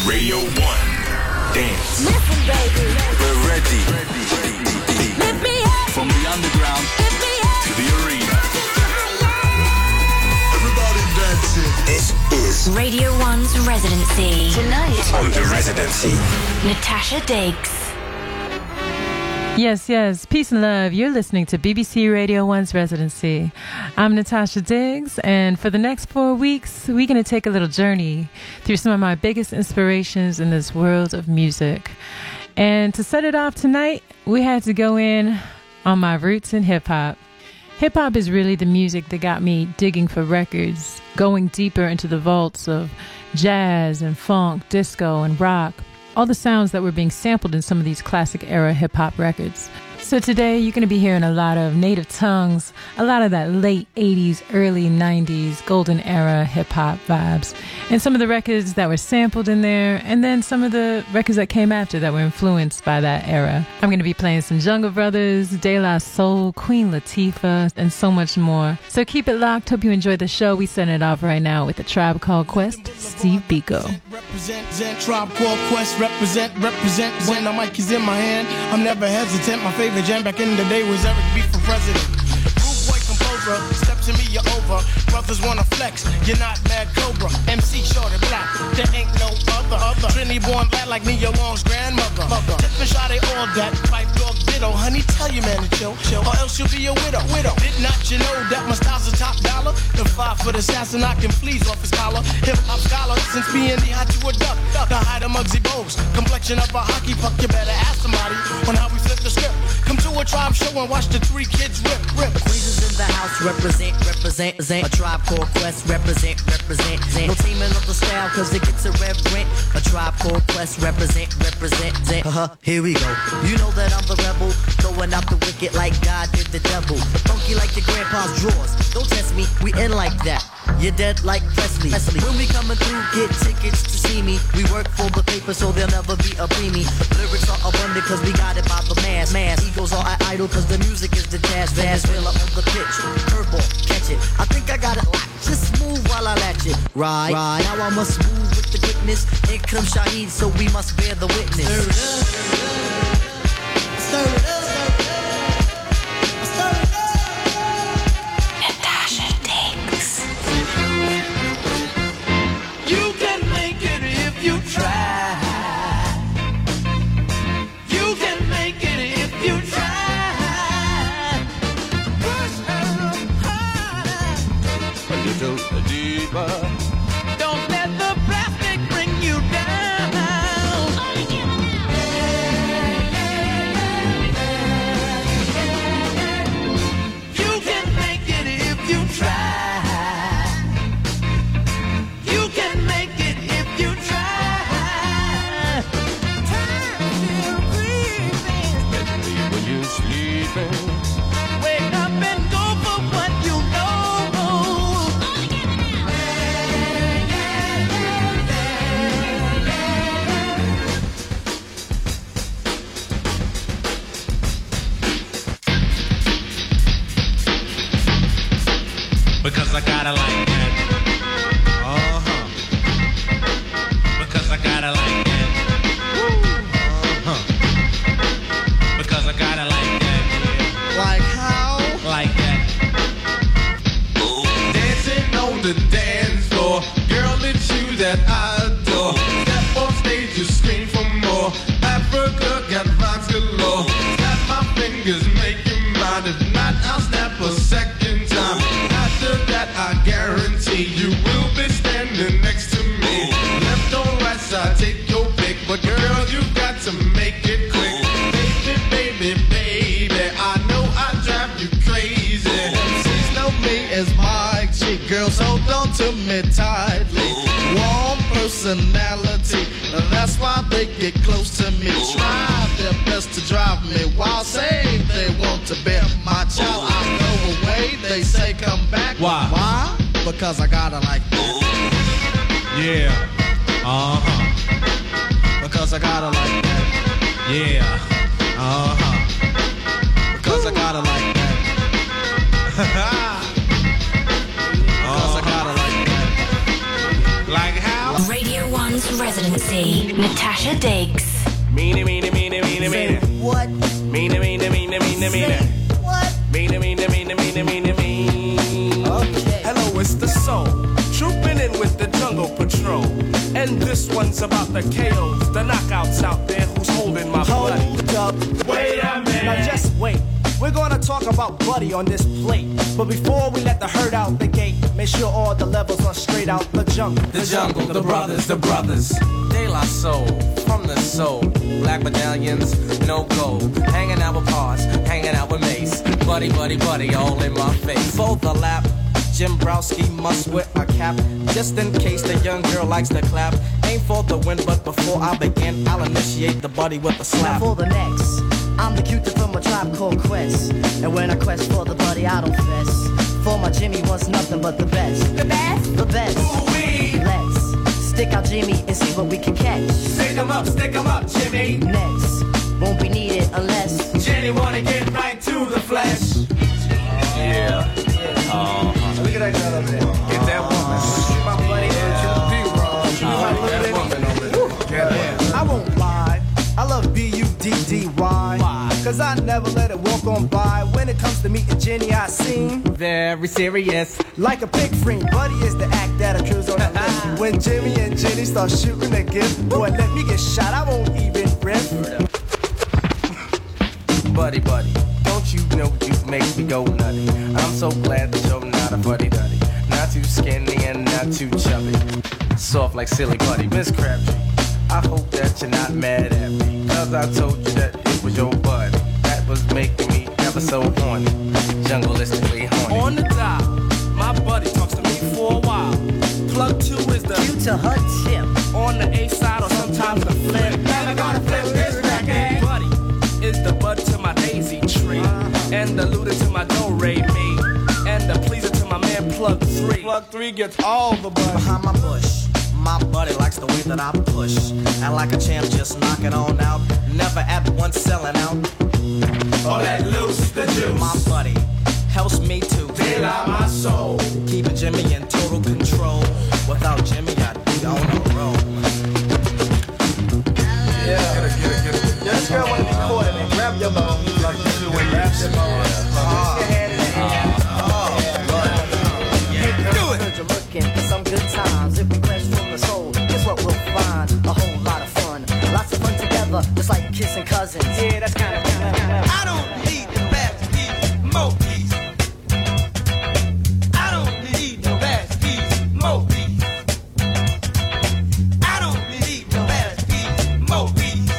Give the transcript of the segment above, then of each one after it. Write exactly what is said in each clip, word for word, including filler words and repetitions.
Radio One. Dance. Listen, baby. We're ready. Lift me up. From the underground Lift me up. to the arena. Everybody dancing. This is Radio One's Residency. Tonight on the Residency. Natasha Diggs. Yes, yes. Peace and love. You're listening to B B C Radio one's Residency. I'm Natasha Diggs, and for the next four weeks, we're going to take a little journey through some of my biggest inspirations in this world of music. And to set it off tonight, we had to go in on my roots in hip-hop. Hip-hop is really the music that got me digging for records, going deeper into the vaults of jazz and funk, disco and rock. All the sounds that were being sampled in some of these classic era hip-hop records. So today you're going to be hearing a lot of native tongues, a lot of that late eighties, early nineties golden era hip-hop vibes, and some of the records that were sampled in there, and then some of the records that came after that were influenced by that era. I'm going to be playing some Jungle Brothers, De La Soul, Queen Latifah, and so much more. So keep it locked. Hope you enjoy the show. We send it off right now with A Tribe Called Quest, Steve Biko. Represent, Tribe Called Quest, represent, represent. When the mic is in my hand, I'm never hesitant. My favorite jam back in the day was Eric B for president. Rude boy composer, step to me, you're over. Brothers wanna flex, you're not Mad Cobra. M C short and black, there ain't no other. other. Trinity born black like Nia Long's grandmother. Mother. Tip and shot, they all that. Pipe dog ditto, honey, tell your man to chill, chill. Or else you'll be a widow. widow. Did not you know that my style's a top dollar? The five foot assassin, I can fleas off his collar. Hip hop scholar, since being the hot you a duck. The height of Muggsy Bogues, complexion of a hockey puck. You better ask somebody on how we flip the script. Come to a tribe show and watch the three kids rip, rip. Queens is in the house, represent, represent, represent. A Tribe Called Quest, represent, represent, represent. No teaming up the style, cause it gets irreverent. A Tribe Called Quest, represent, represent, represent. Uh-huh, here we go. You know that I'm the rebel, throwing out the wicked like God did the devil. Funky like your grandpa's drawers. Don't test me, we in like that. You're dead like Presley. Presley. When we coming through, get tickets to see me. We work for the paper, so there'll never be a preemie. Lyrics are abundant, cause we got it by the mass. Mass. Egos are idle, cause the music is the jazz. Venezuela on the pitch. Curveball, catch it. I think I got it locked. Just move while I latch it. Right, right. Now I must move with the quickness. In comes Shaheed, so we must bear the witness. Stir it up. Stir it up. Don't let the plastic bring you down. You can make it if you try. You can make it if you try. Time still creeping, especially when you're sleeping. Wake up and go for what you know. Because I gotta like that. Uh-huh. Because I gotta like that. Uh-huh. Because I gotta like that, yeah. Like how? Like that. Ooh. Dancing on the dance floor. Girl, it's you that I adore. Step on stage, you scream for more. Africa got rhymes galore. Snap my fingers, make you mine. If not, I'll snap a second time. After that, I guarantee you will be standing next to me. Left or right side, take your pick. But girl, you got to make it quick. Baby, baby, baby, I know I drive you crazy. M Cs know me as my chick. Girls, hold on to me tightly. Warm personality, that's why they get close to me. Try their best to drive me while saying they want to bear my child. I go away, they say come back. Why? Why? Because I gotta like that. Yeah. Uh-huh. Because I gotta like that. Yeah. Uh-huh. Because I gotta like that. Because I gotta like that. Like how? Radio One's One's residency. Natasha Diggs. Meanie, meanie, meanie, meanie, meanie. What? Meanie, meanie, meanie, meanie, meanie. What? Meanie, meanie, meanie, meanie, meanie, meanie. Okay. Hello, it's the soul. Trooping in with the Jungle Patrol. And this one's about the K Os, the knockouts out there who's holding my blood. Hold up. Wait a minute. Now just wait. We're gonna talk about Buddy on this plate. But before we let the herd out the gate, make sure all the levels are straight out the jungle. The jungle, the brothers, the brothers. De La Soul, from the soul. Black medallions, no gold. Hanging out with Pars, hanging out with Mace. Buddy, buddy, buddy, all in my face. Fold the lap. Jim Browski must wear a cap, just in case the young girl likes to clap. Ain't for the win, but before I begin, I'll initiate the buddy with a Now slap. for the next, I'm the cutie from a tribe called Quest. And when I quest for the buddy, I don't fess. For my Jimmy wants nothing but the best. The best? The best. Ooh-wee. Let's stick out Jimmy and see what we can catch. Stick 'em up, stick 'em up, Jimmy. Next, won't be needed unless Jenny wanna get right to the flesh. Yeah. Uh-huh. Look at that girl over there. Get that woman. My buddy, That woman over there. Get that. I won't lie, I love B U D D Y. Why? Cause I never let it walk on by. When it comes to meeting Jenny, I seem Very serious. like a pig friend. Buddy is the act that accrues on the list. When Jimmy and Jenny start shooting a gift, boy, let me get shot, I won't even riff. Buddy, buddy, don't you know you make me go nutty? I'm so glad that you're not a buddy duddy. Not too skinny and not too chubby. Soft like silly buddy, Miss Crabtree. I hope that you're not mad at me, cause I told you that it was your buddy that was making me ever so horny, jungleistically horny. On the dial, my buddy talks to me for a while. Plug two is the you to her tip. on the A side or sometimes the flip. Never gonna flip this record. Buddy is the bud to my daisy tree, and the looter to my do-re me, and the pleaser to my man Plug three. Plug three gets all the buddy. Behind my bush, my buddy likes the way that I push. And like a champ, just knock it on out. Never at once selling out. All that loose, the juice. My buddy helps me to Deal out my soul. keep Jimmy in total control. Without Jimmy, I'd be on the road. Yeah. Yeah, this girl wanna be caught in it. Grab your bone. Like you do when you grab your bone. Put your hand in the hand. Do it. You're looking for some good times. If we quest from the soul, guess what we'll find? A whole lot of fun. Lots of fun together, just like kissing cousins. Yeah, that's kind of, kind of, kind of. I don't need the best piece, more piece. I don't need the best piece, more piece. I don't need the best piece, more piece.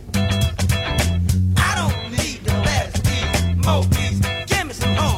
I don't need the best piece, more piece. Give me some horn.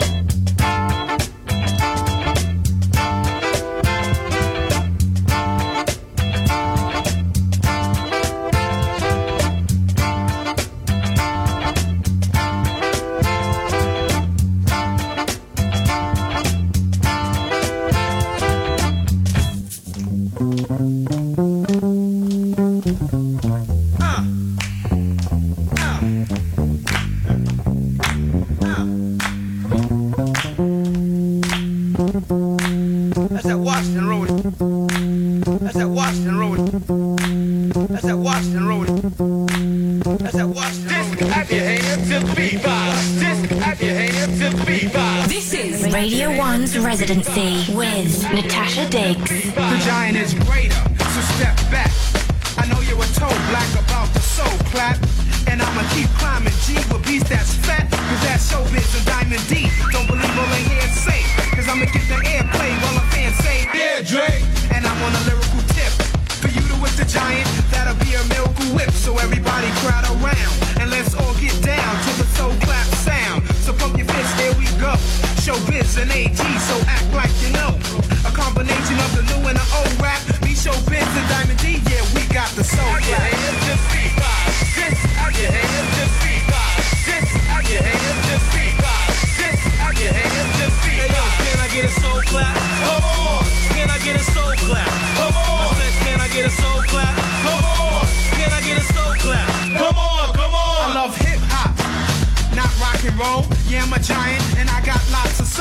That's that Washington Road. That's that Washington Road. That's that Washington Road. That's that Washington Road. Clap your hands to the beat vibe. Just clap your hands to the beat vibe. This is Radio One's residency with Natasha Diggs. The giant is greater, so step back. I know you're a toe black about the soul clap. And I'ma keep climbing G with beats that's fat. Cause that's showbiz and Diamond D. Don't believe all they hear say. Cause I'ma get the airplay while a fan say, yeah, Dre. And I'm on a lyrical tip. For you to whip the giant, that'll be a miracle whip. So everybody crowd around. And let's all get down to the soul clap sound. So pump your fists, here we go. Showbiz and A G, so act like you know. A combination of the new and the old rap. Me, Showbiz and Diamond D, yeah, we got the soul clap. Your hands to beat vibe. Just out your hands to beat vibe. Just out your hands to beat vibe. Just out your hands to beat vibe. Hey yo, can I get a soul clap? Come on. Can I get a soul clap? Come on. I said, can I get a soul clap? Come on. Can I get a soul clap? Come on, come on. I love hip hop, not rock and roll. Yeah, I'm a giant and I got lots of soul. I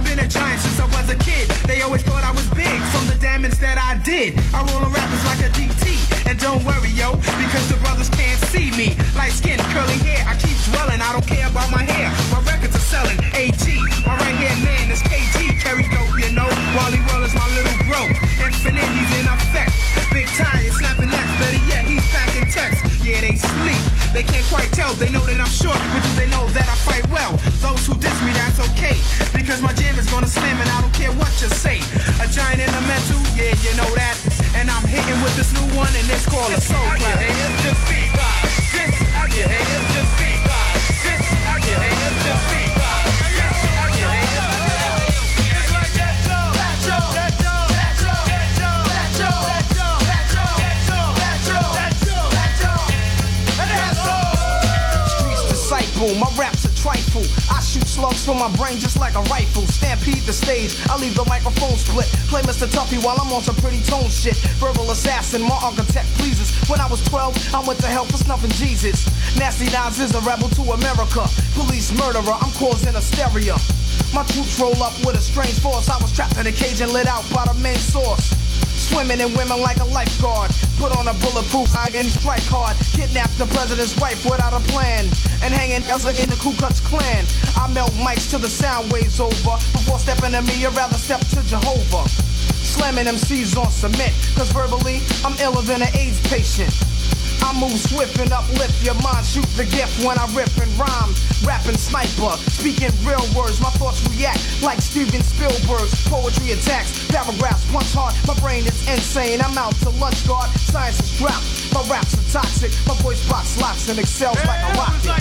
I've been a giant since I was a kid. They always thought I was big from the damage that I did. I roll on rappers like a D T. And don't worry, yo, because the brothers can't see me. Light skin, curly hair, I keep dwelling. I don't care about my hair. My records are selling. A G, my right hand man is K G. Carry dope, you know. Wally Well is my little bro. Infinite, he's in effect. Big tie, it's snapping next. Better yet, he's packing text. Yeah, they sleep. They can't quite tell. They know that I'm short, which is they know that I fight well. Those who diss me, that's okay. Because my jam is gonna slam and I don't care what you say. A giant in the mental, yeah, you know that. And I'm hitting with this new one and it's called a soul clap. Just speak by. This out your hands, just speak by. This out your hands, just speak by. This out your hands. It's like that, Joe. That Joe. That Joe. That Joe. That Joe. That Joe. That Joe. That Joe. That Joe. That Joe. That Joe. And that's all. Streets disciple, my raps are trifle. I shoot slugs from my brain just like a rifle. Stampede the stage, I leave the microphone split. Play Mister Tuffy while I'm on some pretty tone shit. Verbal assassin, my architect pleases. When I was twelve, I went to hell for snuffing Jesus. Nasty Nas is a rebel to America. Police murderer, I'm causing hysteria. My troops roll up with a strange force. I was trapped in a cage and lit out by the main source. Swimming in women like a lifeguard. Put on a bulletproof eye and strike hard. Kidnapped the president's wife without a plan. And hanging Elsa in the Ku Klux Klan. I melt mics till the sound waves over. Before stepping to me, I'd rather step to Jehovah. Slamming M Cs on cement. Cause verbally, I'm iller than an AIDS patient. I move swift and uplift your mind. Shoot the gift when I rip and rhyme. Rapping sniper, speaking real words. My thoughts react like Steven Spielberg's poetry attacks. Paragraphs punch hard, my brain is insane. I'm out to lunch guard, science is dropped. My raps are toxic, my voice box locks and excels like a rocket.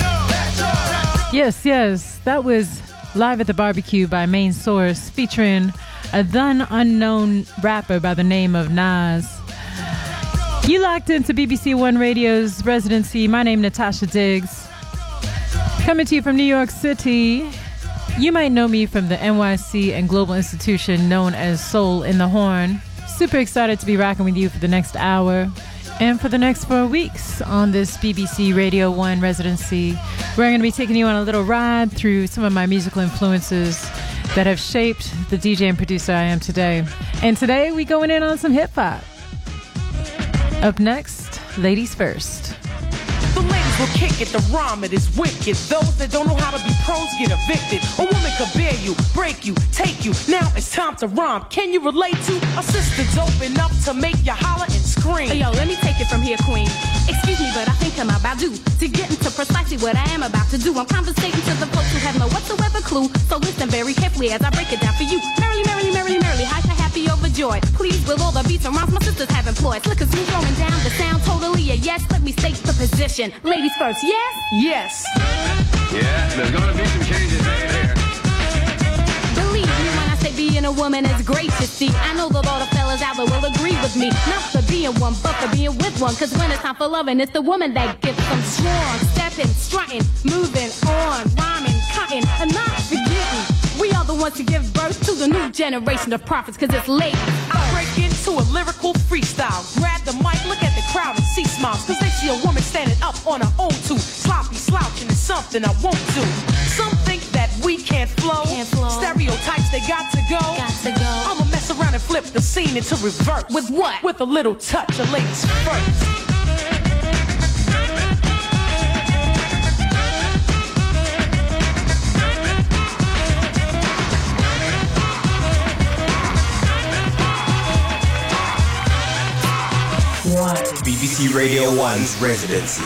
Yes, yes, that was Live at the Barbecue by Main Source, featuring a then unknown rapper by the name of Nas. You locked into B B C One Radio's residency. My name is Natasha Diggs. Coming to you from New York City. You might know me from the N Y C and global institution known as Soul in the Horn. Super excited to be rocking with you for the next hour and for the next four weeks on this B B C Radio One residency. We're going to be taking you on a little ride through some of my musical influences that have shaped the D J and producer I am today. And today we going in on some hip hop. Up next, ladies first. The ladies will kick it, the rhyme it is wicked. Those that don't know how to be pros get evicted. A woman could bear you, break you, take you. Now it's time to rhyme. Can you relate to a sister's open up to make you holler and scream? Hey, yo, let me take it from here, queen. Excuse me, but I think I'm about due to get into precisely what I am about to do. I'm conversating to the folks who have no whatsoever clue. So listen very carefully as I break it down for you. Merrily, merrily, merrily, merrily, hyper, happy, overjoyed. Pleased with all the beats and rhymes my sisters have employed. Slick as me throwing down the sound, totally a yes. Let me state the position. Ladies first, yes? Yes. Yeah, there's gonna be some changes right here. Believe me when I say being a woman is great to see. I know that all the fellas out there will agree with me. Not for being one, but for being with one. Cause when it's time for loving, it's the woman that gets them strong. Stepping, strutting, moving on, rhyming, cutting, and not forgetting. We are the ones to give birth to the new generation of prophets, cause it's late. I break into a lyrical freestyle. Grab the mic, look at the crowd and see smiles. Cause they see a woman standing up on her own too. Sloppy slouching is something I won't do. Some think that we can't flow. Can't flow. Stereotypes, they got to go. Got to go. I'ma mess around and flip the scene into reverse. With what? With a little touch of ladies first. B B C Radio One's residency.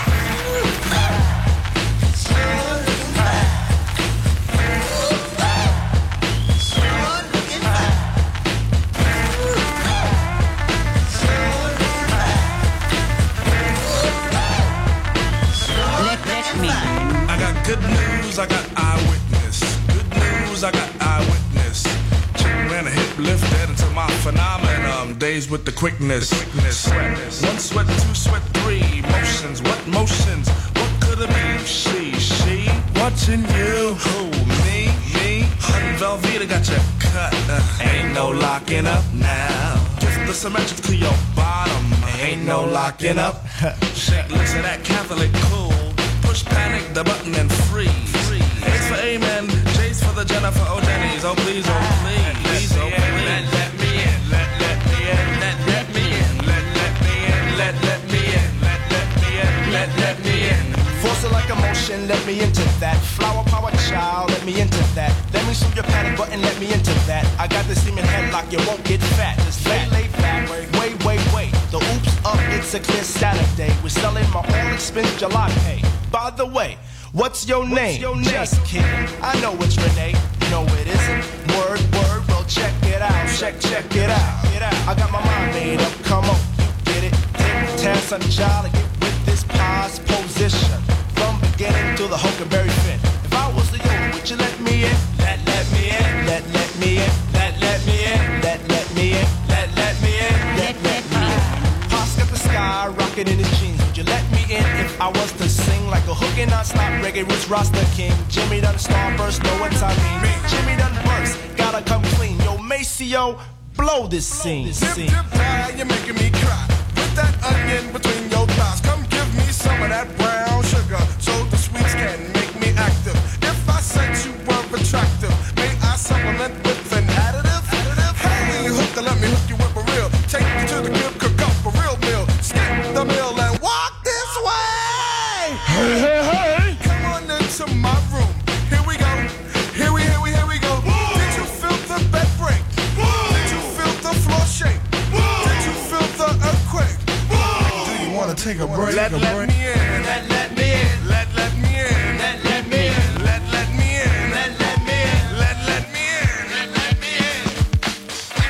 I got good news, I got eyewitness. Good news, I got eyewitness. Chick ran a hip lift that into my phenomenon. Days with the quickness. quickness. One sweat, two sweat, three motions. What motions? What could it be? She, she. Watching you. Who? Me, me. Hun Velveeta got you cut. Uh, ain't no locking up now. Just the symmetric to your bottom. Ain't no locking up. Shit, listen that Catholic cool. Push panic, the button and freeze. A's for amen, J's for the Jennifer O'Denny's. Oh please, oh please, please, oh please. Let let me in, let let me in, let let me in, let let me in, let let me in, let let me in, let let me in. Force it like emotion, let me into that. Flower power child, let me into that. Let me shoot your panic button, let me into that. I got the semen headlock, you won't get fat. Just lay, lay back, wait, wait, wait. The oops up, it's a clear Saturday. We're selling my all expense jalopy. By the way, what's your name? What's your name? Just kidding, I know it's Renee. No, it isn't. Word, word, well check it out. Check, check it out. Get out. I got my mind made up, come on, you get it. Take the task on the child and get with this pause position. From beginning to the Huckleberry Finn. If I was the yo, would you let me in? Let, let me in. Let, let me in. Let, let me in. Let, let me in. Let, let me in. Let, let me in. Pops got the sky rocking in his jeans. Would you let me in if I was to sing like a hook and non-stop reggae roots Rasta King? Jimmy done starburst, know what I mean. Jimmy done burst, gotta come clean. Yo, Maceo, blow this scene. Dip, dip, pie, you're making me cry. Put that onion between your thighs. Come give me some of that brown sugar, so the sweets can make me active. If I said you were attractive, may I supplement with an additive? additive? Hey, you hook, let me hook you up for real. Take you to the crib, cook up a real meal. Skip the meal and walk this way. Hey, hey, hey. Come on into my room. Here we go. Here we, here we, here we go. Woo. Did you feel the bed break? Woo. Did you feel the floor shake? Woo. Did you feel the earthquake? Woo. Do you want to take a break? Let, a let break? me in. Let, let me in. Let, let me in. Let, let me in. Let, let me in. Let, let me in. Let, let me in. Let, let me in.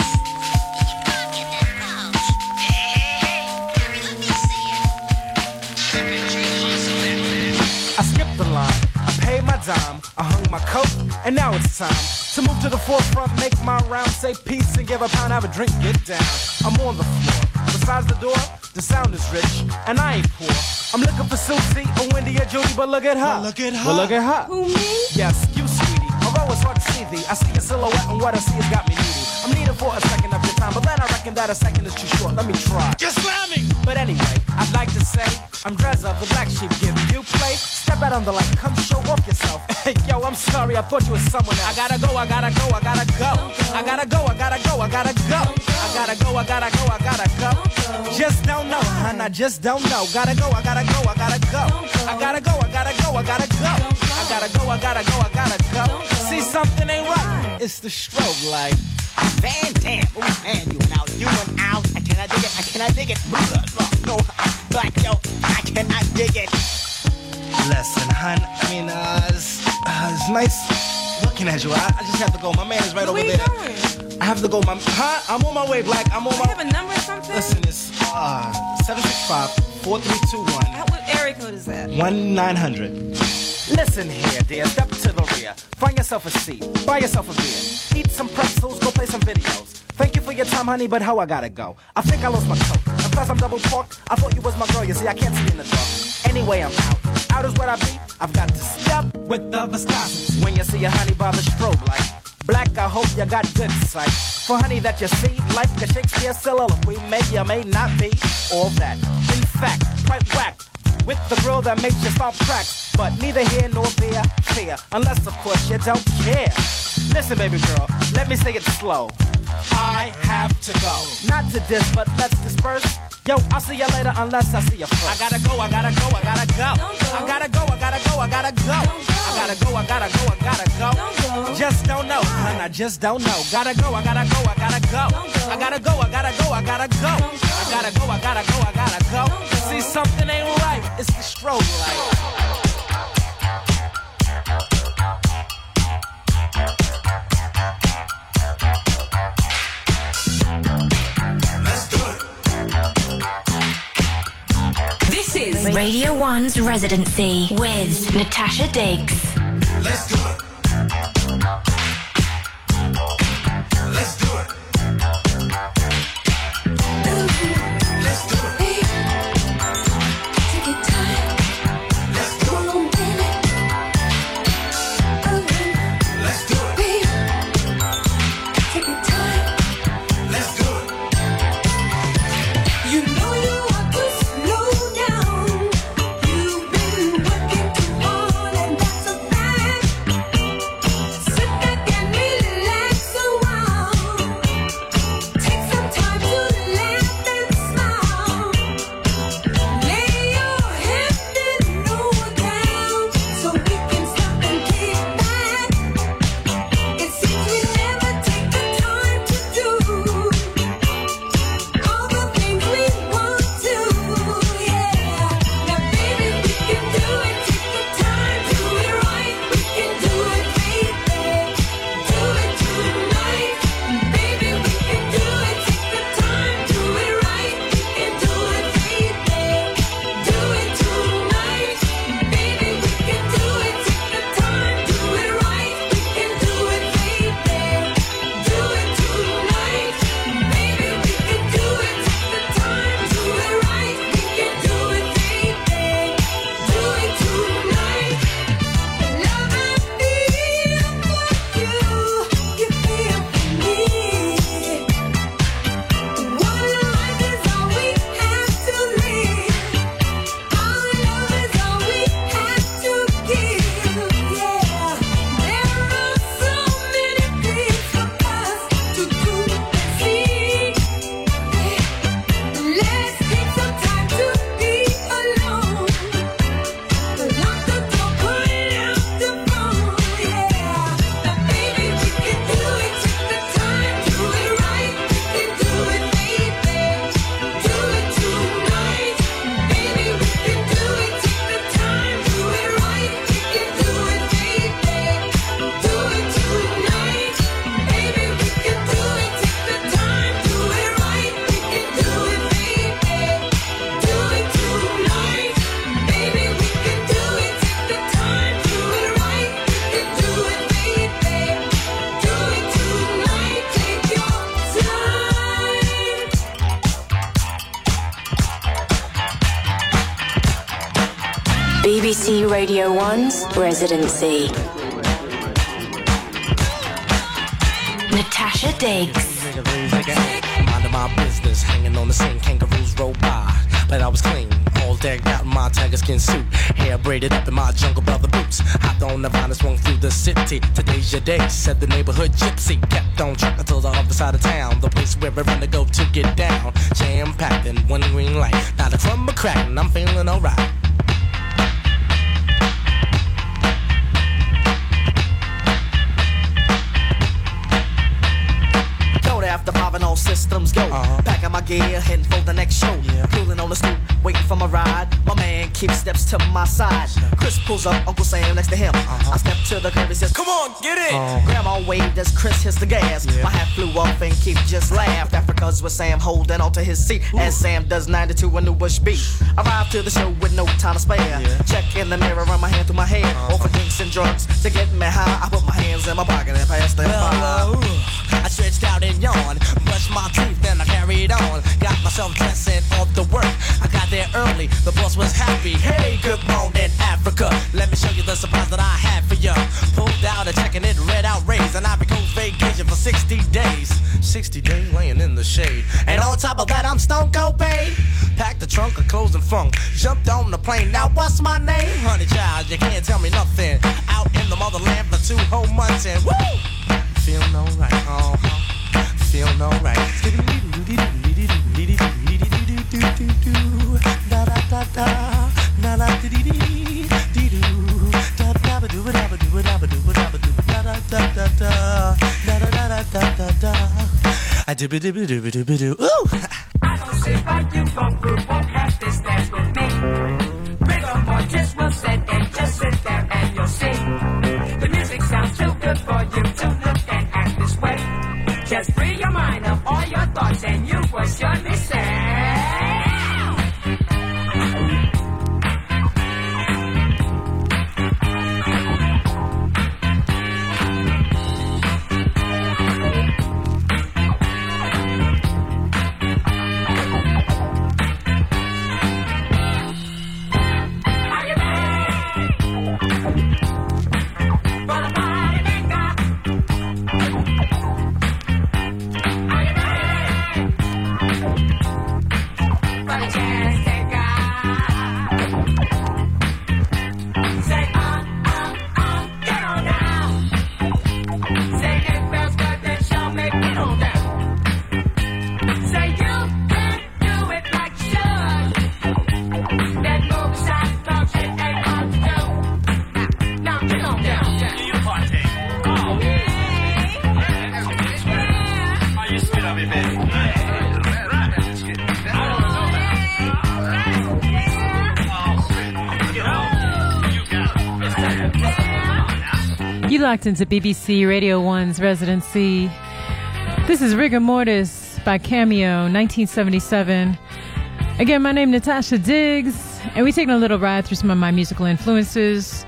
I skipped the line, I paid my dime, I hung my coat, and now it's time to move to the forefront, make my round, say peace and give a pound, have a drink, get down. I'm on the floor, besides the door, the sound is rich, and I ain't poor. I'm looking for Susie, or Wendy, or Judy, but look at her. Well, look at her. Well, look at her. Who, me? Yes, you, sweetie. Although it's hard to see thee, I see your silhouette, and what I see has got me needy. I'm needing for a second of your time, but then I reckon that a second is too short. Let me try. Just slam me. But anyway, I'd like to say, I'm Drezza, the black sheep, give you play. Step out on the light, come show off yourself. Hey, yo, I'm sorry, I thought you were someone else. I gotta go, I gotta go, I gotta go. I gotta go, I gotta go, I gotta go. I gotta go, I gotta go, I gotta go. Just don't know, hun, I just don't know. Gotta go, I gotta go, I gotta go. I gotta go, I gotta go, I gotta go. I gotta go, I gotta go, I gotta go. See, something ain't right, it's the strobe light. Van Dam, oh man, you now you and out. I cannot dig it, I cannot dig it. No, black, yo, I cannot dig it. Listen, hun, I mean, uh, it's, uh, it's nice looking at you. I, I just have to go. My man is right Where over you there. going? I have to go. My, huh? I'm on my way, Black. I'm on Do my you have a number or something? Listen, it's uh, seven six five, four three two one. What area code is that? one nine hundred. Listen here, dear, step to the rear. Find yourself a seat, buy yourself a beer. Eat some pretzels, go play some videos. Thank you for your time, honey, but how I gotta go? I think I lost my coat. And plus I'm double parked. I thought you was my girl, you see, I can't see in the dark. Anyway, I'm out. Out is where I be. I've got to step with the viscosity. When you see a honey by the strobe light. Black, I hope you got good sight. For honey that you see, like a Shakespeare soliloquy, may or may not be all that. In fact, quite whack. With the girl that makes you stop tracks. But neither here nor there, fear. Unless, of course, you don't care. Listen, baby girl, let me say it slow. I have to go. Not to diss, but let's disperse. Yo, I'll see you later unless I see you first. I gotta go, I gotta go, I gotta go. I gotta go, I gotta go, I gotta go. I gotta go, I gotta go, I gotta go. Just don't know, hun, I just don't know. Gotta go, I gotta go, I gotta go. I gotta go, I gotta go, I gotta go. I gotta go, I gotta go, I gotta go. See, something ain't right, it's the strobe light. This is Radio One's Residency with Natasha Diggs. Let's do it. Let's do it. Let's do it. Take your time. Let's do it. Let's do it. Take your time. Let's do it. You know you want to slow down. You've been working too hard and that's a fact. B B C Radio one's residency. Natasha Diggs. Minding my business, hanging on the scene, kangaroos roll by. But I was clean, all decked out in my tiger skin suit. Hair braided up in my jungle brother boots. Hopped on the vine and swung through the city. Today's your day, said the neighborhood gypsy. Kept on trucking until the other side of town. The place where everyone to go to get down. Jam-packed in one green light. Not a crumb of crack and I'm feeling alright. After five and all systems go, uh-huh. Packing my gear, heading for the next show. Yeah. Cooling on the stoop, waiting for my ride. My man keeps steps to my side. Chris pulls up, Uncle Sam next to him. Uh-huh. I step to the curb, he says, "Come on, get in." Uh-huh. Grandma waved as Chris hits the gas. Yeah. My hat flew off and Keith just laughed. Africa's with Sam holding onto his seat. Ooh. As Sam does ninety-two a new Bush beat. Arrived to the show with no time to spare. Yeah. Check in the mirror, run my hand through my hair. Uh-huh. All for drinks and drugs to get me high. I put my hands in my pocket and passed them well, by. Uh, I stretched out and yawned, brushed my teeth, then I carried on. Got myself dressing off to work. I got there early, the boss was happy. Hey, good morning, Africa. Let me show you the surprise that I had for ya. Pulled out a check and it read out raised. An Ivory Coast vacation for sixty days. sixty days laying in the shade. And on top of that, I'm stone cold paid. Packed the trunk of clothes and funk. Jumped on the plane, now what's my name? Honey child, you can't tell me nothing. Out in the motherland for two whole months and woo! Feeling alright, uh-huh. Feeling alright. Da da da da, da da dee dee dee dee doo, da da ba doo da ba doo da ba doo da ba doo da da da da da, da da da da da da. I do ba do ba do ba do ba do. Ooh. I don't sit by you, but we won't have this dance with me. Rigor mortis will set and just sit there and you'll see. The music sounds too good for you to look and act this way. Just free your mind of all your thoughts and you will surely say. You locked into B B C Radio one's residency. This is Rigor Mortis by Cameo, nineteen seventy-seven. Again, my name is Natasha Diggs, and we're taking a little ride through some of my musical influences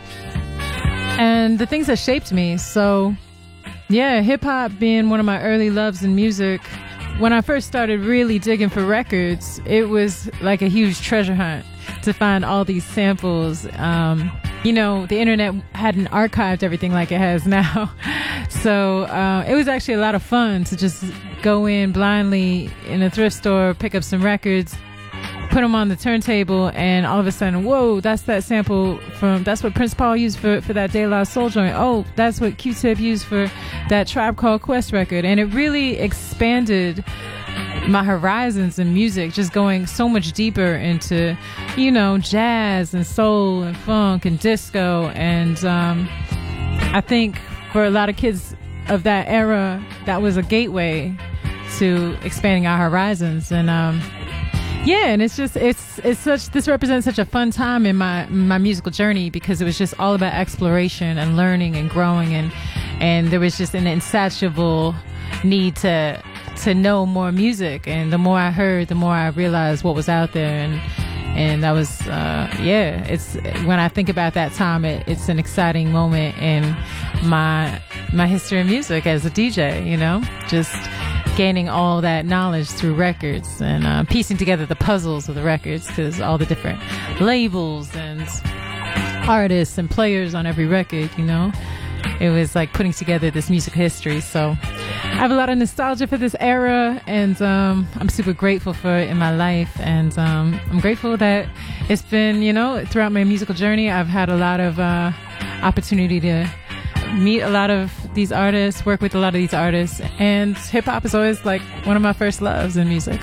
and the things that shaped me. So, yeah, hip-hop being one of my early loves in music. When I first started really digging for records, it was like a huge treasure hunt to find all these samples. Um, you know, the internet hadn't archived everything like it has now. So uh, it was actually a lot of fun to just go in blindly in a thrift store, pick up some records, put them on the turntable, and all of a sudden, whoa, that's that sample from, that's what Prince Paul used for, for that De La Soul joint. Oh, that's what Q-Tip used for that Tribe Called Quest record. And it really expanded my horizons in music, just going so much deeper into, you know, jazz and soul and funk and disco. And um, I think for a lot of kids of that era, that was a gateway to expanding our horizons. And um, yeah, and it's just, it's it's such, this represents such a fun time in my my musical journey, because it was just all about exploration and learning and growing, and and there was just an insatiable need to to know more music. And the more I heard, the more I realized what was out there. And and that was uh yeah it's, when I think about that time, it, it's an exciting moment in my my history of music as a D J, you know, just gaining all that knowledge through records and uh, piecing together the puzzles of the records, because all the different labels and artists and players on every record, you know. It was like putting together this music history. So I have a lot of nostalgia for this era, and um, I'm super grateful for it in my life. And um, I'm grateful that it's been, you know, throughout my musical journey, I've had a lot of uh, opportunity to meet a lot of these artists, work with a lot of these artists. And hip-hop is always like one of my first loves in music.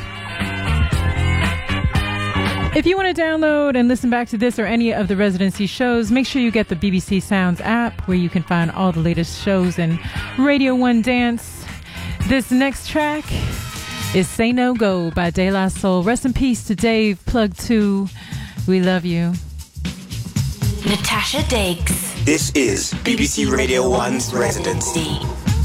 If you want to download and listen back to this or any of the residency shows, make sure you get the B B C Sounds app, where you can find all the latest shows and Radio one Dance. This next track is Say No Go by De La Soul. Rest in peace to Dave, Plug two. We love you. Natasha Diggs. This is B B C Radio one's Residency.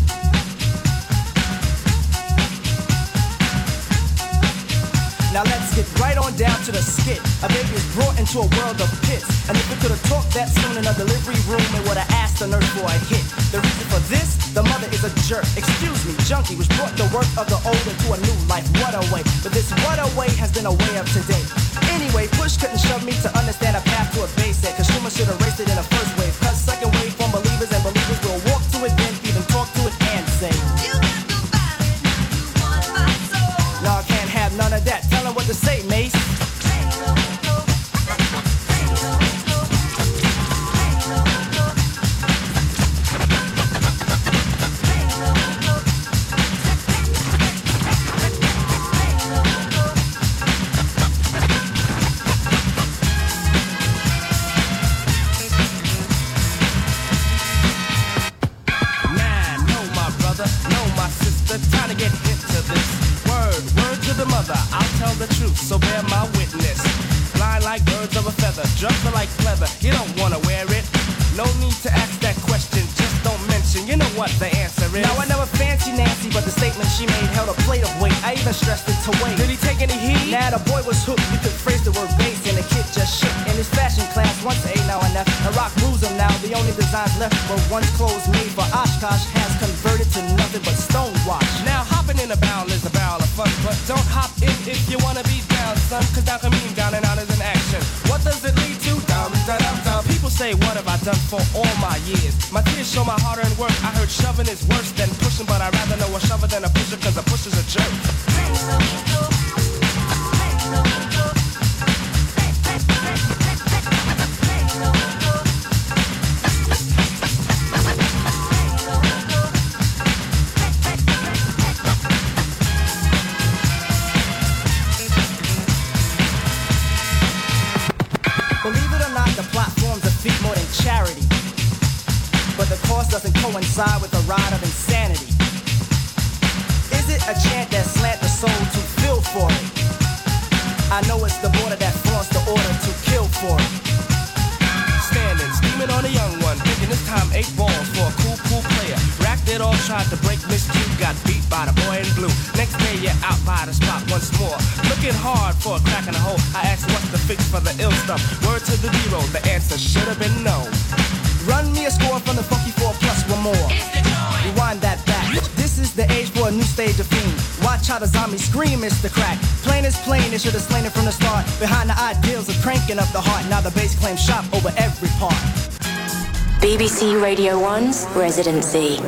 Now let's get right on down to the skit. A baby is brought into a world of pits. And if we could have talked that soon in a delivery room, it would have asked the nurse for a hit. The reason for this, the mother is a jerk. Excuse me, junkie, which brought the work of the old into a new life. What a way. But this what a way has been a way of today. Anyway, push couldn't shove me to understand a path to a base set. Consumers should have raced it in a first wave. Cause second wave from believers, and believers will walk to it, then even talk to it and say, you got nobody, you want my soul. Y'all can't have none of that. Tell them what to say, Mace. So bear my witness. Fly like birds of a feather, drugs are like pleather. You don't wanna wear it. No need to ask that question, just don't mention. You know what the answer is. Now I never fancy Nancy, but the statement she made held a plate of weight. I even stressed it to wait. Did he take any heat? Nah, the boy was hooked. You could phrase the word bass, and the kid just shook. In his fashion class, once A, now and F. And rock moves him now. The only designs left were once clothes made for Oshkosh has converted to nothing but stonewash. Now hopping in a barrel is a barrel of fun, but don't hop in if you wanna be down, son. Cause down can mean down and out is an action. What does it lead to? Down, down, down, down. People say, what have I done for all my years? My tears show my hard-earned work. I heard shoving is worse than pushing, but I'd rather know a shover than a pusher, cause a pusher's a jerk. Charity, but the cost doesn't coincide with the ride of insanity. Is it a chant that slant the soul to feel for it? I know it's the border that flaunts the order to kill for it. Standing, steaming on a young one, thinking this time eight balls for a cool, cool player. Racked it all, tried to break Miss Q, got beat by the boy in blue. Next day you're out by the spot once more, looking hard for a crack in the hole. I asked what's the fix for the ill stuff. Word to the zero, the answer should have been no. Run me a score from the funky four plus one more. Rewind that back. This is the age for a new stage of fiend. Watch how the zombies scream, it's the crack. Plain is plain, it should have slain it from the start. Behind the ideals of cranking up the heart. Now the bass claims shop over every part. B B C Radio one's Residency.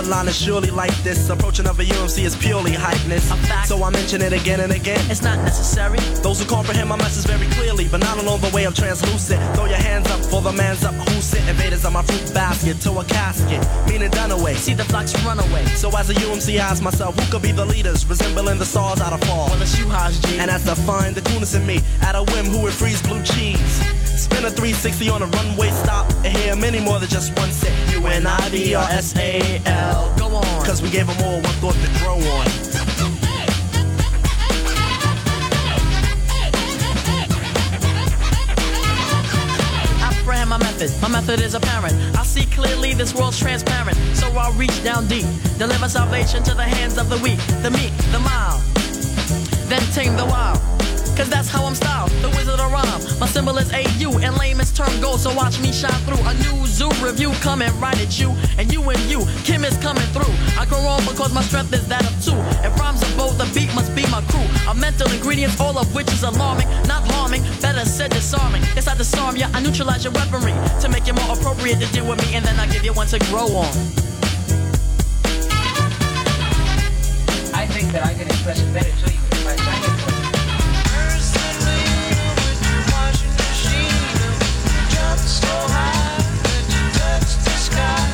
Short line is surely like this. Approaching of a U M C is purely hypeness. So I mention it again and again. It's not necessary. Those who comprehend my message very clearly, but not along the way of translucent. Throw your hands up for the man's up. Who sit invaders on my fruit basket to a casket, meaning done away. See the flocks run away. So as a U M C, I ask myself, who could be the leaders, resembling the stars out of fall? Well, it's you, Haj G. And as to find the coolness in me, at a whim, who would freeze blue cheese? Spin a three sixty on a runway stop, and hear many more than just one set. U N I D R S A L. Go on. Cause we gave them all one thought to grow on. Apprehend my method. My method is apparent. I see clearly this world's transparent. So I'll reach down deep. Deliver salvation to the hands of the weak, the meek, the mild. Then tame the wild. Cause that's how I'm styled, the wizard of rhyme. My symbol is A U, and layman's term gold. So watch me shine through a new zoo review coming right at you. And you and you, Kim is coming through. I grow on because my strength is that of two. If rhymes are bold, the beat must be my crew. A mental ingredients, all of which is alarming. Not harming, better said disarming. Yes, I disarm ya, I neutralize your weaponry to make it more appropriate to deal with me. And then I give you one to grow on. I think that I can express it better to you if I try it. So high that you touch the sky.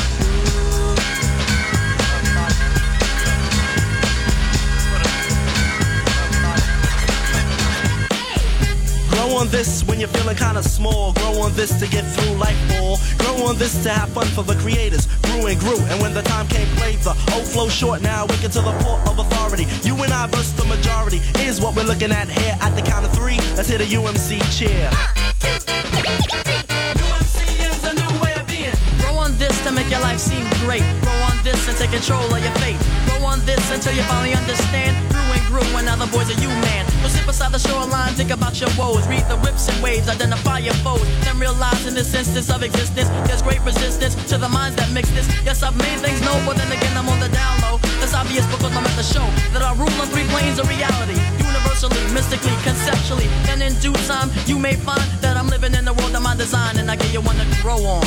Grow on this when you're feeling kinda small. Grow on this to get through life more. Grow on this to have fun for the creators. Grew and grew, and when the time came, played the old flow short. Now we get to the port of authority. You and I versus the majority. Here's what we're looking at here at the count of three. Let's hit a U M C cheer. This to make your life seem great. Grow on this and take control of your fate. Grow on this until you finally understand. Grew and grew and now the boys are you, man. Go sit beside the shoreline, think about your woes. Read the whips and waves, identify your foes. Then realize in this instance of existence, there's great resistance to the minds that mix this. Yes, I've made things known, but then again I'm on the down low. That's obvious because I'm at the show that I rule on three planes of reality. Universally, mystically, conceptually. Then in due time, you may find that I'm living in the world of my design, and I give you one to grow on.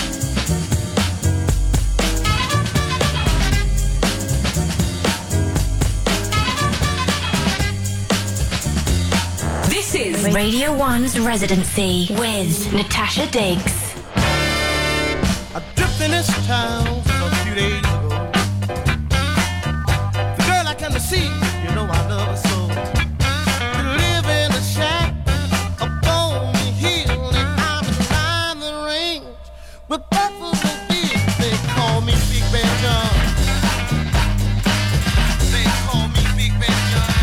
This is Radio One's Residency with Natasha Diggs. I drift in this town a few days ago. The girl I come to see, you know I love her so. We live in a shack up on the hill, and I'm in the range with Buffalo Bills. They call me Big Bad John. They call me Big Bad John.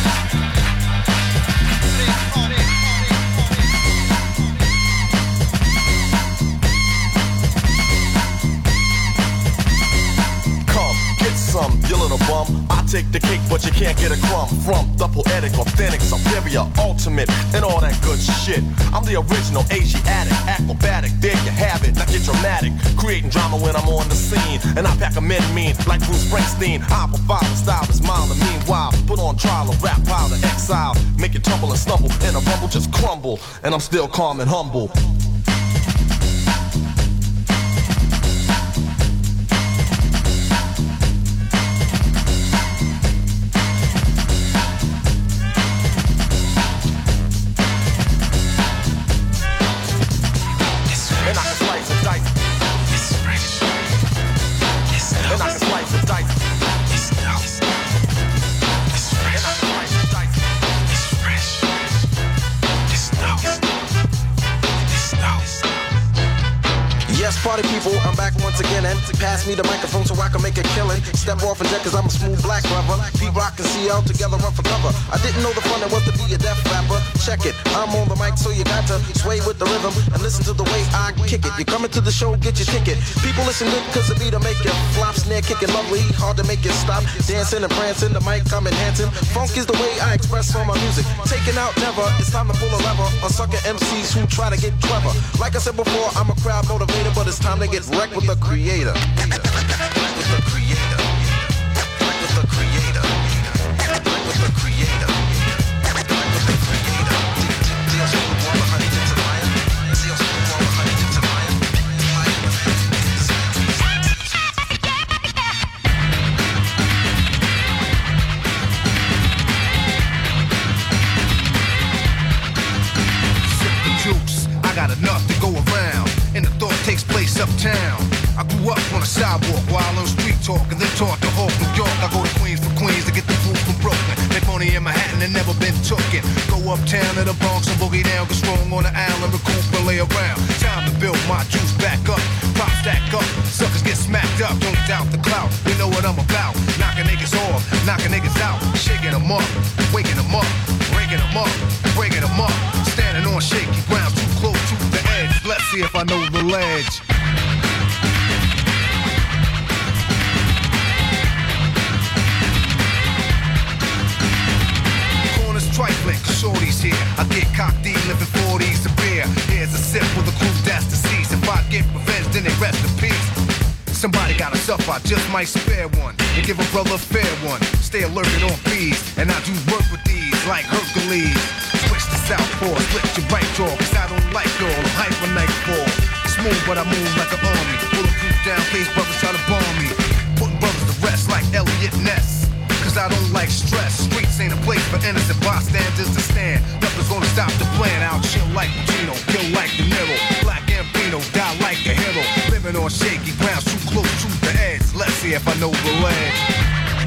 You little bum, I take the cake, but you can't get a crumb from the poetic, authentic, superior, ultimate, and all that good shit. I'm the original Asiatic, acrobatic. There you have it. Now get dramatic, creating drama when I'm on the scene, and I pack a men mean like Bruce Springsteen. I provide a style is mild, and meanwhile put on trial, a rap pile, to exile, make it tumble and stumble, and a rumble just crumble, and I'm still calm and humble. Party people, I'm back once again and pass me the microphone so I can make a killing. Step off and deck cause I'm a smooth black brother. P-Rock and C L together run for cover. I didn't know the fun it was to be a deaf rapper. Check it, I'm on the mic so you got to sway with the rhythm and listen to the way I kick it. You coming to the show, get your ticket. People listen good cause the beat will make you flop. Snare kicking lovely, hard to make you stop. Dancing and prancing, the mic I'm enhancing. Funk is the way I express all my music. Taking out never, it's time to pull a lever on sucker M Cs who try to get clever. Like I said before, I'm a crowd motivator, but it's time to get wrecked with the creator. With the creator. With the creator. With the creator. got enough to go around, and the thought takes place uptown. I grew up on a sidewalk while on street talk, and then taught to Hawk, New York. I go to Queens for Queens to get the food from Brooklyn. Make money in Manhattan and never been tooken. Go uptown to the Bronx and boogie down, get strong on the island, recoup and lay around. Time to build my juice back up, pop stack up, suckers get smacked up. Don't doubt the clout, we know what I'm about. Knocking niggas off, knocking niggas out, shaking them up, waking them up, breaking them up, breaking them up. Standing on shaky ground, too close to the edge. Let's see if I know the ledge. Trifling, shorty's here. I get cocked, living forties a beer. Here's a sip for the crew that's deceased. If I get revenge, then they rest in peace. Somebody got a suffer, I just might spare one and give a brother a fair one. Stay alerted on bees, and I do work with these like Hercules. Switch to southpaw, split your right jaw, cause I don't like y'all. I'm hyper nightfall. Smooth, but I move like an army. Bulletproof down, face brothers try to bomb me. Putting brothers to rest like Elliot Ness. Cause I don't like stress. Streets ain't a place for innocent bystanders to stand. Nothing's gonna stop the plan. I'll chill like Pacino, kill like De Niro. Black Gambino, die like a hero. Living on shaky ground, too close to the edge. Let's see if I know the ledge.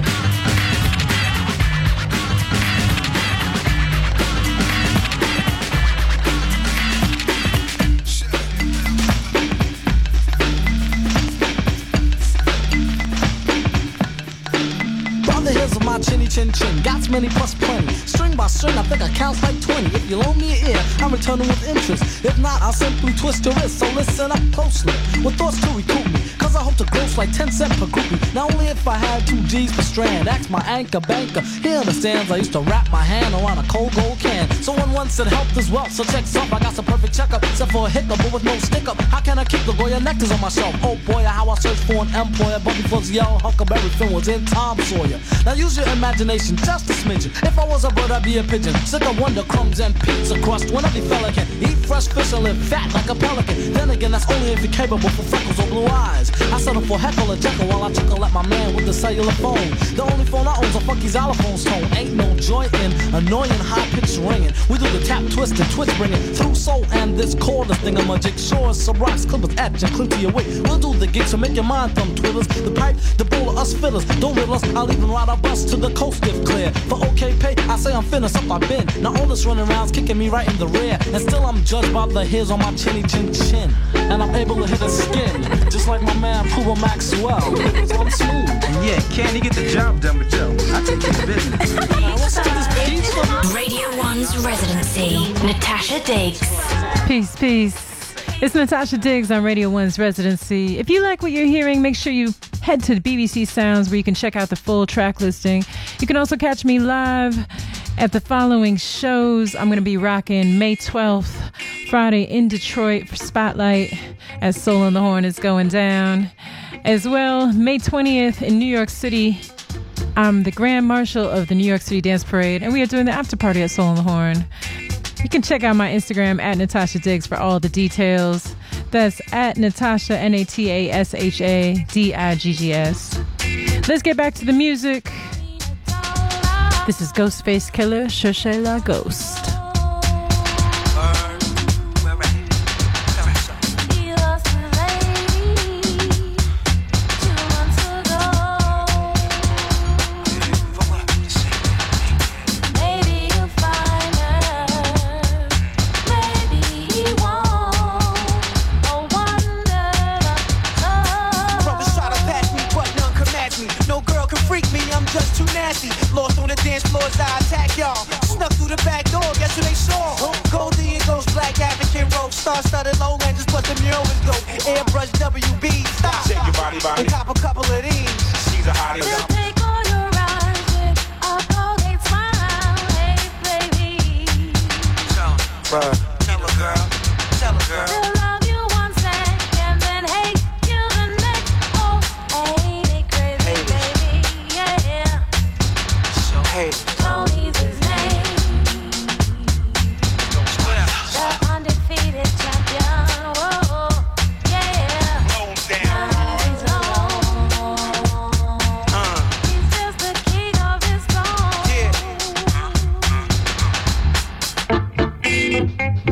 My chinny chin chin, got many plus plenty. String by string, I think I count like twenty. If you loan me an ear, I'm returning with interest. If not, I'll simply twist your wrist. So listen up closely, with thoughts to recoup me. Cause I hope to gross like ten cents per groupie. Not only if I had two G's per strand. Ask my anchor banker, he understands. I used to wrap my hand around a cold gold can. So when one said health is wealth, so check up. I got some perfect checkup, except for a hiccup, but with no stick up. How can I keep the Goya nectars on my shelf? Oh boy, how I searched for an employer. But before the yellow Huckleberry Finn was in Tom Sawyer. Now use your imagination, just a smidgen. If I was a bird, I'd be a pigeon. Sick of wonder crumbs and pizza crust. When every fella can eat fresh fish and live fat like a pelican. Then again, that's only if you're capable for freckles or blue eyes. I settle for heckle or jekyll while I chuckle at my man with the cellular phone. The only phone I own's a funky xylophone's tone. Ain't no joy in annoying high-pitched ringing. We do the tap, twist, and twitch bringing through soul and this cordless thingamajig. Sure, some rocks, clippers, etch, and cling to your wig. We'll do the gigs, so make your mind thumb twiddlers. The pipe, the bowl of us fiddlers. Don't riddle us, I'll even ride our bus to the coast if clear. For okay pay, I say I'm finna up I've been. Now all this running around's kicking me right in the rear. And still I'm judged by the hairs on my chinny chin chin. And I'm able to hit a skin, just like my man Puma Maxwell. So I'm smooth. And yeah, can you get the job done with Joe? I take care of business. Now what's up with this beats for Radio One's Residency, Natasha Diggs. Peace, peace. It's Natasha Diggs on Radio One's Residency. If you like what you're hearing, make sure you head to the B B C Sounds where you can check out the full track listing. You can also catch me live at the following shows. I'm going to be rocking May twelfth, Friday in Detroit for Spotlight as Soul on the Horn is going down. As well, May twentieth in New York City, I'm the Grand Marshal of the New York City Dance Parade, and we are doing the after party at Soul on the Horn. You can check out my Instagram at Natasha Diggs for all the details. That's at Natasha, N A T A S H A D I G G S. Let's get back to the music. This is Ghostface Killer, Cherchez la Ghost. Just too nasty, lost on the dance floors, I attack y'all. Snuck through the back door, guess who they saw? Goldie and Ghost, Black African rope, star-studded low and just plus the mural is dope. Airbrush W B, stop, shake your body, body. And cop a couple of these. She's a hottie. They'll take all your eyes with a Colgate smile, hey baby. Tell her, tell her girl, tell her girl. They'll love you one second, then hate you the next. Oh, ain't it crazy, hey. Baby, yeah. Hey. Tony's his name. The undefeated champion. Whoa, yeah. Roll down. Now he's alone. Uh. He's just the king of his throne. Yeah.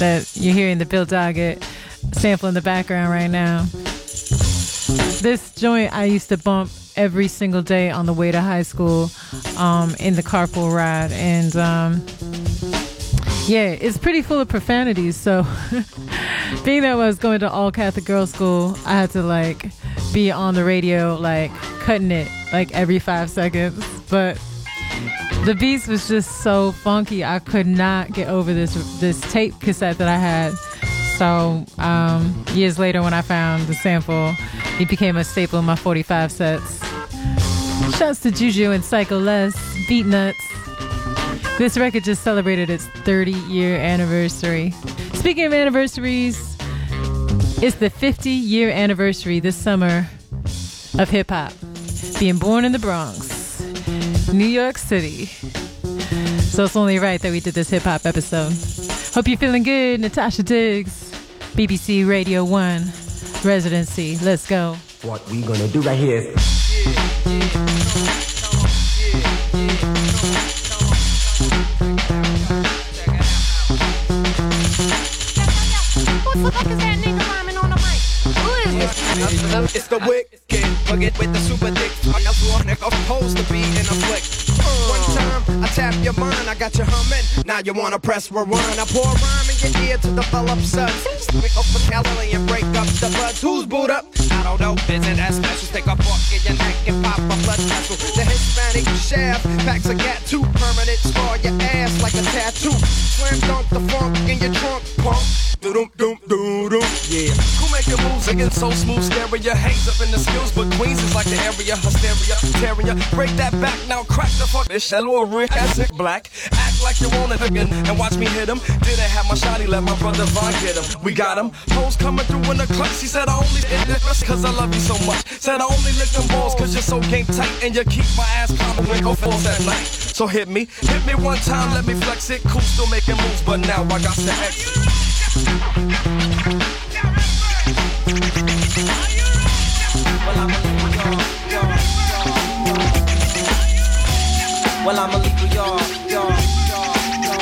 that you're hearing the Bill Doggett sample in the background right now. This joint I used to bump every single day on the way to high school um, in the carpool ride. And um, yeah, it's pretty full of profanities. So being that I was going to all Catholic girls school, I had to like be on the radio, like cutting it like every five seconds. But the beats was just so funky. I could not get over this this tape cassette that I had. So um, years later when I found the sample, it became a staple in my forty-five sets. Shouts to Juju and Psycho Les, Beat Nuts. This record just celebrated its thirty year anniversary. Speaking of anniversaries, it's the fifty year anniversary this summer of hip hop. Being born in the Bronx, New York City. So it's only right that we did this hip hop episode. Hope you're feeling good. Natasha Diggs, B B C Radio one Residency. Let's go. What we gonna do right here is Who the fuck is that nigga rhyming on the mic? Who is this? It's the wicked, forget with the super dick. I got one opposed to be in a flick. One time, I tap your mind, I got you humming. Now you wanna press rewind. I pour a rhyme in your ear to develop suds. Pick up a calorie and break up the buds. Who's boot up? I don't know, visit that special. Stick a fork in your neck and pop a blood vessel. The Hispanic shaft packs a gat too. Permanent scar your ass like a tattoo. Slam dunk the funk in your trunk, punk. Doom doom doom doom. Yeah. Who making moves again so smooth, scaring your hands up in the skills, but Queens is like the area, hysteria, tearing. Break that back now, crack the fuck. This shallow Rick Asic black. Act like you want it again and watch me hit him. Didn't have my shotty, let my brother Vaughn get him. We got him. Hoes coming through in the clutch. She said I only in this cause I love you so much. Said I only lick them balls cause you're so game tight and you keep my ass calm when go falls at night. So hit me, hit me one time, let me flex it. Cool, still making moves, but now I got to exit. Well, I'm a leaper, y'all, y'all, y'all, y'all.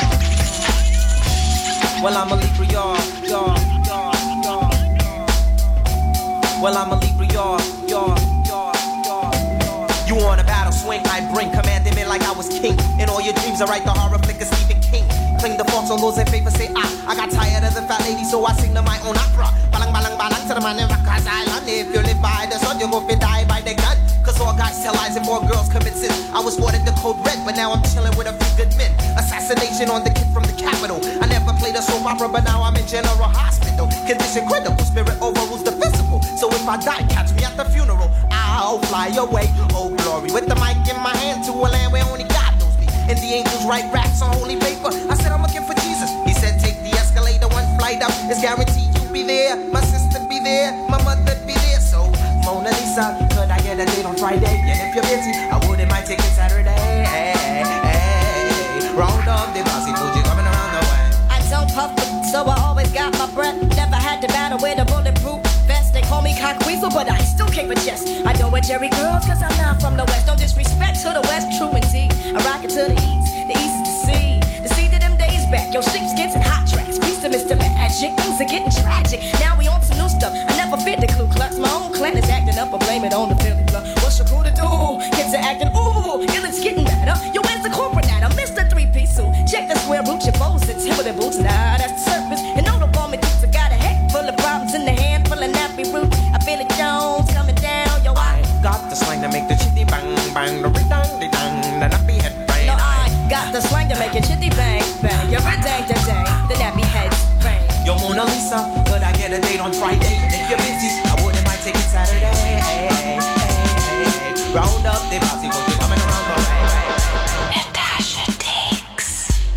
Well, I'm a leaper, y'all, y'all, y'all, y'all. Well, I'm a leaper, y'all, y'all, y'all, y'all. You on a battle swing, I bring commanding me like I was king. In all your dreams, I write the horror flick of Stephen King. Cling the forks on those in favor, say ah. I got tired of the fat lady, so I sing to my own opera. Balang, balang, balang to the man in Rikers Island. If you live by the sun, you go fi die by the gun. Cause all guys tell lies and more girls commit sin. I was born in the code red, but now I'm chilling with a few good men. Assassination on the kid from the capital. I never played a soap opera, but now I'm in general hospital. Condition critical, spirit overrules the physical. So if I die, catch me at the funeral. I'll fly away, oh glory. With the mic in my hand to a land where only God knows me. And the angels write raps on holy paper. I said I'm looking for Jesus. He said take the escalator, one flight up. It's guaranteed you'll be there. My sister be there, my mother be there. So Mona Lisa, could I get a date on Friday? And if you're busy, I wouldn't mind taking Saturday. Hey, hey, hey. Round up the bossy Fuji coming around the way. I don't puff, so I always got my breath. Never had to battle with a bulletproof vest. They call me cockweasel, but I still keep a chest. I know what Jerry girls, cause I'm not from the west. No disrespect to the west, true indeed. I rock it to the east, the east is the sea. The sea to them days back, yo, sheepskins and hot tracks. Peace to Mister Magic, things are getting tragic. Now we on some new stuff, I never fit the Ku Klux. My own clan is acting up, I blame it on the Philly blood. What's your crew to do? Kids are acting, ooh, ill, it's getting better. Yo, where's the corporate at? I'm Mister Three-Piece suit. Check the square root, your bows, and Timberland boots. Nah, that's the surface. And all the woman dudes, I got a head full of problems in the hand, full of nappy roots. I feel it Jones coming down, yo, I got the slang to make the chitty bang bang, the ring-dang, the dang, the nappy head bang. No, I got the slang to make it chitty bang bang. You're a dang dang dang, the nappy heads bang. Yo, Mona Lisa, could I get a date on Friday? If you're busy, I wouldn't mind taking Saturday. Hey, hey, hey, hey. Round up the bossy Fuji coming around the way. Natasha Diggs.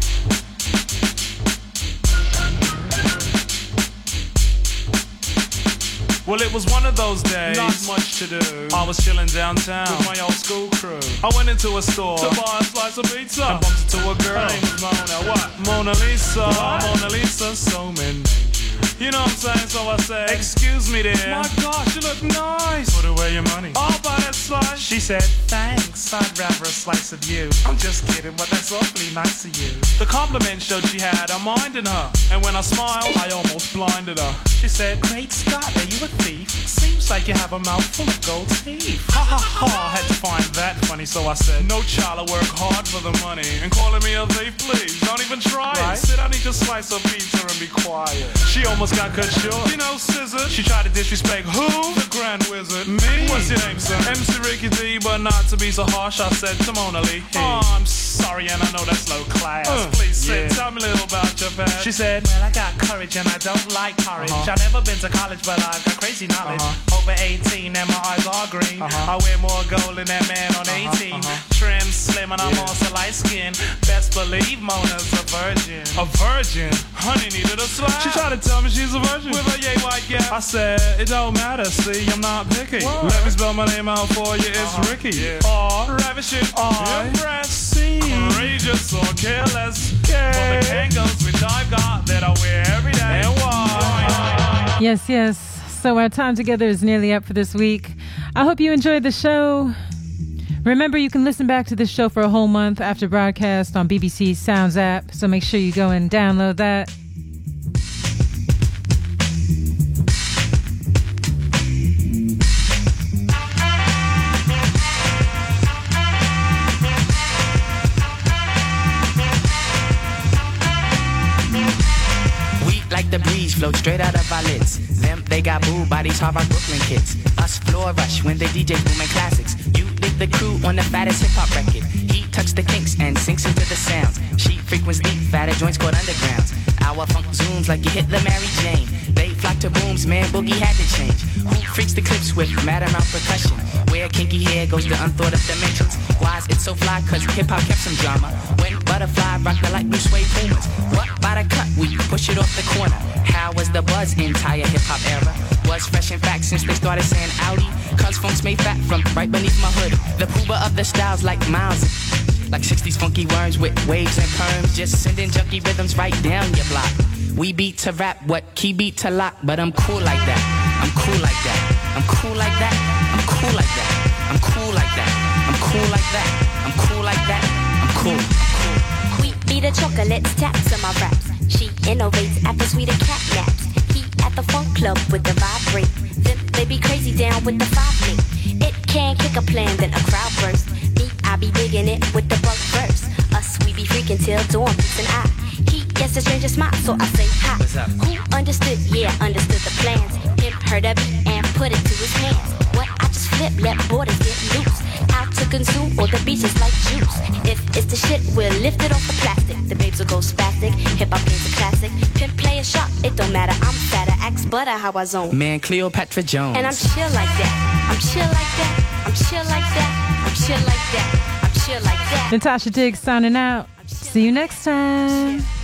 Well, it was one of those days. Not much to do. I was chilling downtown with my old school crew. I went into a store to buy a slice of pizza and bumped into a girl. Her name was Mona. What? Mona Lisa. What? Mona Lisa. So many. You know what I'm saying? So I said, excuse me there. My gosh, you look nice. Put away your money. I'll buy that slice. She said, thanks, I'd rather a slice of you. I'm just kidding, but that's awfully nice of you. The compliment showed she had a mind in her. And when I smiled, I almost blinded her. She said, great Scott, are you a thief? Seems like you have a mouth full of gold teeth. Ha ha ha, I had to find that funny, so I said, no child, I work hard for the money. And calling me a thief, please, don't even try right. it. Sit down, eat your slice of pizza and be quiet. She almost got cut short. You know, scissor. She tried to disrespect who? The Grand Wizard. Me? What's your name, son? M C Ricky D, but not to be so harsh, I said Timona Lee. Hey. Oh, I'm sorry, and I know that's low class. Uh, Please sit, yeah. Tell me a little about your past. She said, well, I got courage and I don't like porridge. Uh-huh. I've never been to college, but I've got crazy knowledge. Uh-huh. Over eighteen and my eyes are green. Uh-huh. I wear more gold than that man on uh-huh. eighteen. Uh-huh. Trim, slim, and I'm yeah. also light skin. Best believe Mona's a virgin. A virgin? Honey needed a slap. She tried to tell me she's a virgin with a yay white gap. I said, it don't matter, see, I'm not picky. What? Let me spell my name out for you, it's uh-huh. Ricky. Yeah. R, ravishing, R, impressive, courageous or careless. Yeah. For the Kangols which I've got that I wear every day. And why? Yes, yes. So our time together is nearly up for this week. I hope you enjoyed the show. Remember, you can listen back to this show for a whole month after broadcast on B B C Sounds app, so make sure you go and download that. Like the breeze float straight out of our lids. Them, they got booed by these Harvard Brooklyn kids. Us floor rush when the D J's booming classics. You dig the crew on the fattest hip hop record. He tucks the kinks and sinks into the sounds. She frequents deep, fatter joints called undergrounds. Our funk zooms like you hit the Mary Jane. They flock to booms, man, Boogie had to change. Who freaks the clips with mad amount percussion? Where kinky hair goes to unthought of dimensions. Why is it so fly? Cause hip hop kept some drama. When Butterfly rock the light blue suede pumas. What by the cut? We push it off the corner. How was the buzz entire hip hop era? Was fresh in fact since they started saying Audi. Cause funk's made fat from right beneath my hood. The pooba of the styles like Miles. Like sixties funky worms with waves and perms. Just sending junky rhythms right down your block. We beat to rap, what key beat to lock. But I'm cool like that, I'm cool like that. I'm cool like that, I'm cool like that. I'm cool like that, I'm cool like that. I'm cool like that, I'm cool, I'm cool. We beat the chocolates, taps on my raps. She innovates after sweeter cat naps. He at the funk club with the vibrate. Then they be crazy down with the five link. It can kick a plan, then a crowd burst. Me, I be digging it with the bug verse. Us, we be freaking till dawn, peace and I. He gets a stranger smile, so I say hi. What's up? Who understood? Yeah, understood the plans. Him heard of it and put it to his hands. What? I just flip, let borders get loose. Out to consume all the beaches like juice. If it's the shit, we'll lift it off the plastic. The babes will go spastic. Hip hop game's a classic. Pimp play a shot, it don't matter. I'm fatter, axe butter, how I zone. Man, Cleopatra Jones. And I'm chill like that. I'm chill like that. I'm chill like that. I'm chill like that. I'm chill like that. Natasha Diggs signing out. See you next time.